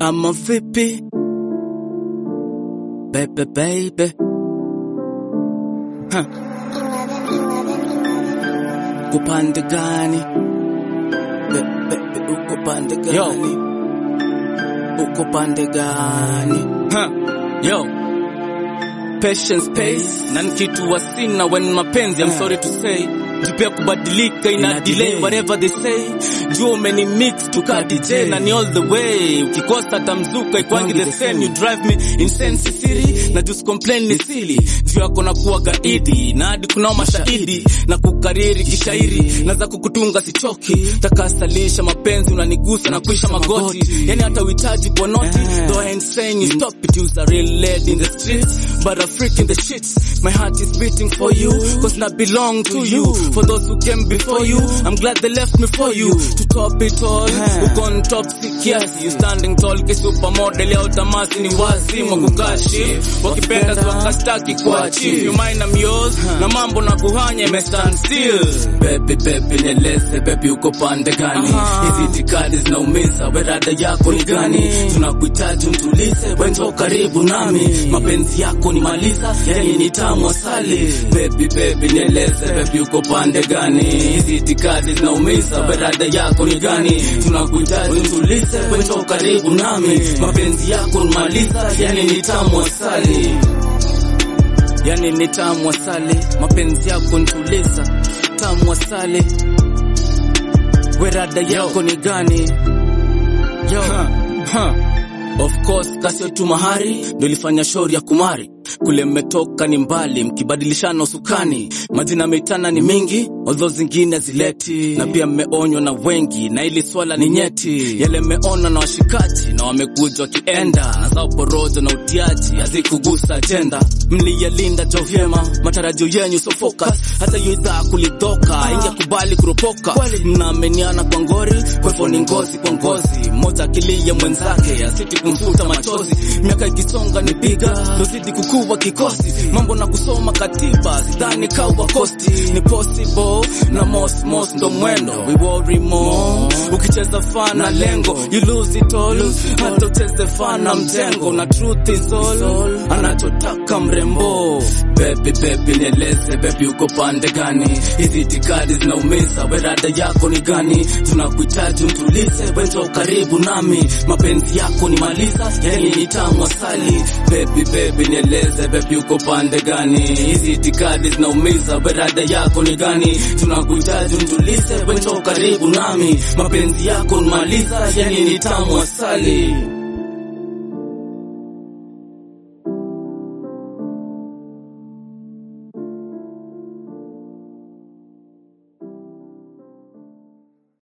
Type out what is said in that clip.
ama vipi? Baby baby, uko pande gani? Baby uko pande gani? Uko pande gani? Yo, patience pace na kitu wasina when mapenzi, I'm sorry to say, jipia kubadilika ina delay whatever they say. Juu umeni mix tuka DJ na ni all the way. Ukikosa tamzuka ikwangi the same. You drive me insane sisiri na just complain ni silly. Juu yako na kuwa gaidi na hadi kuna mashahidi na kukariri kishairi na za kukutunga sichoki. Takasalisha mapenzi unanigusa na kuisha magoti. Yani hata uhitaji kwa noti. Though I ain't saying you stop it. You's a real lady in the streets, but a freak in the shits. My heart is beating for you, cause I belong to you. For those who came before you, I'm glad they left me for you. To top it all, who on top sick, yes. You standing tall, ki supermodel ya utamasi ni wazimu kukashi. Wakipenda wakastaki kwa chief. You mind I'm yours, na mambo na kuhanya ime stand still. Baby, baby, nieleze, baby uko pande gani? Hizi tikadi zinaumiza, werada yako ni gani? Tunakuhitaji mtulize, wento karibu nami. Mapenzi yako ni maliza, yani ni tamu asali. Baby, baby, nieleze, baby uko pande gani? Hizi tikadi zinaumiza, werada yako ni gani? Tunakuhitaji mtulize, wento karibu nami. Mapenzi yako ni maliza, yani ni tamu asali. Yani ni tamu asali. Mapenzi yako nituliza, tamu asali. Werada yako ni gani? Yo, of course kasio tu mahari ndio ilifanya shauri ya kumari. Kule mmetoka ni mbali, mkibadilishana usukani. Majina meitana ni mingi, although zingine zileti. Na pia mmeonywa na wengi, na ili swala ni nyeti. Yale mmeona na washikaji, na wamekuja wakienda. Na zao porojo na utiaji, hazikugusa agenda. Mliyalinda jo vyema, matarajio yenyu so focus. Hata yu idhaa kulidoka, ingekubali kuropoka. Mnaameniana kwa ngori, kwa hivyo ni ngozi kwa ngozi. Mmoja akilia mwenzake, asiti kumfuta machozi. Miaka ikisonga ni piga, dozidi kukuwa kikosi. Mambo na kusoma katiba, sidhani kawa kosti. Ni possible, na most ndo mwendo. We worry more, ukicheza fana lengo. You lose it all, hata ucheze fana mjengo. Na truth is all, anachotaka mrembo. Baby, baby, nieleze, baby uko pande gani? Hizi tikadi zinaumiza, werada yako ni gani? Tunakuhitaji mtulize, wento karibu nami. Mapenzi yako ni maliza, yani ni tamu asali. Baby, baby, nieleze, baby uko pande gani? Hizi tikadi zinaumiza, werada yako ni gani? Tunakuhitaji mtulize, wento karibu nami. Mapenzi yako ni maliza, yani ni tamu asali.